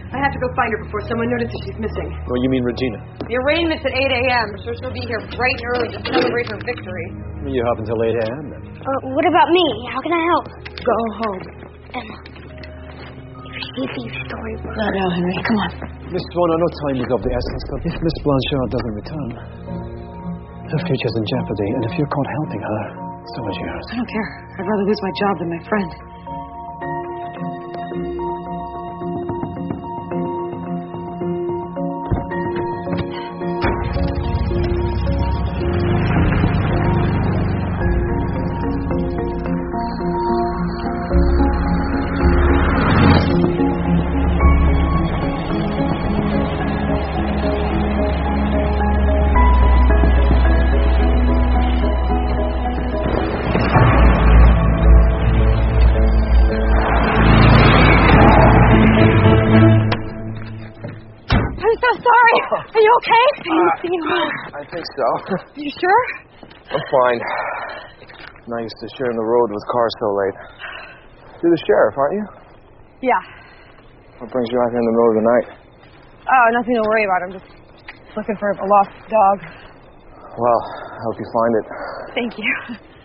I have to go find her before someone notices she's missing. Oh, you mean Regina? The arraignment's at 8 a.m., so she'll be here bright and early to celebrate her victory. You have until 8 a.m. then. What about me? How can I help? Go home. Emma, if you see storybook. No, Henry, come on. Miss Swan, I know time is of the essence, but if Miss Blanchard doesn't return, her future's in jeopardy, and if you're caught helping her, so is yours. I don't care. I'd rather lose my job than my friend. Are you okay? I think so. You sure? I'm fine. Not used to sharing the road with cars so late. You're the sheriff, aren't you? Yeah. What brings you out here in the middle of the night? Oh, nothing to worry about. I'm just looking for a lost dog. Well, I hope you find it. Thank you.